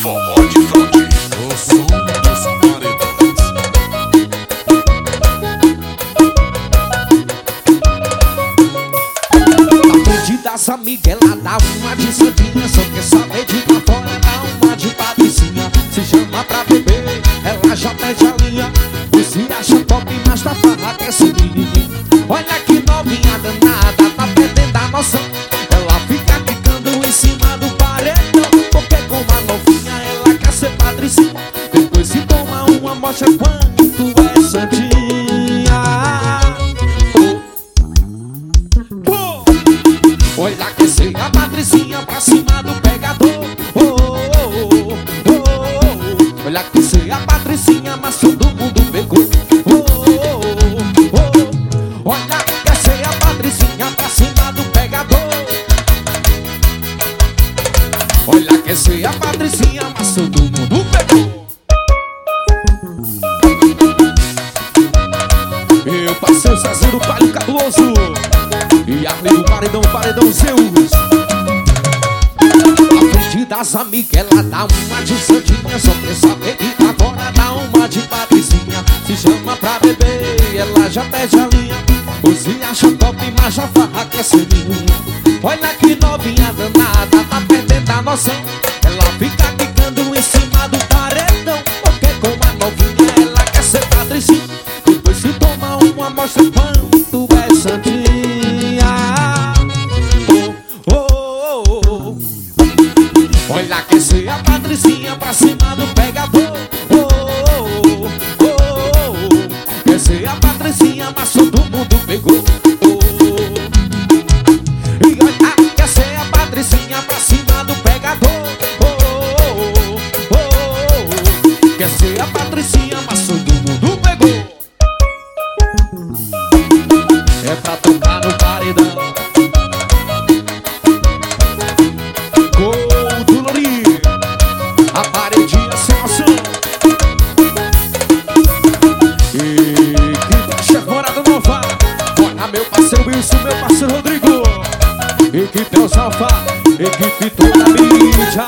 Forró de fronte, o som dos paredões. A frente das amigas ela dá uma de santinha, só quer saber de pra fora, dá uma de patricinha. Se chama pra beber, ela já pede a linha. Você acha top, mas na farra quer subir. Olha que novinha danada, tá perdendo a noção. Ela fica quicando em cima do paredão, porque com uma novinha ela quer ser patricinha. Depois se toma uma, mostra quanto é santinha. Olha que ser a patricinha pra cima do pegador. Olha que ser a patricinha, mas todo mundo pegou. Olha que ser a patricinha pra cima do pegador. Olha que ser a patricinha, mas todo mundo pegou. Eu passei o Cezinho do Palio Cabuloso e Arlindo Paredão, Paredão Zeus. A frente das amigas ela dá uma de santinha, só quer saber que agora dá uma de patricinha. Se chama pra beber, ela já pede a linha. Você acha top, mas já farra quer ser minha. Olha que novinha danada, tá perdendo a noção. Ela fica quicando em cima do paredão, porque com a novinha ela quer ser patricinha. Depois se toma uma, mostra quanto é santinha. Olha que ser a patricinha pra cima do pegador. Quer ser a patricinha, mas todo mundo pegou. E olha, quer ser a patricinha pra cima do pegador. Quer ser a patricinha, mas todo mundo pegou. É pra tocar no paredão. A paredinha sem ação. Equipe Chefe Morada Nova. Olha meu parceiro Wilson, meu parceiro Rodrigo. Equipe El Alfa, equipe toda mídia.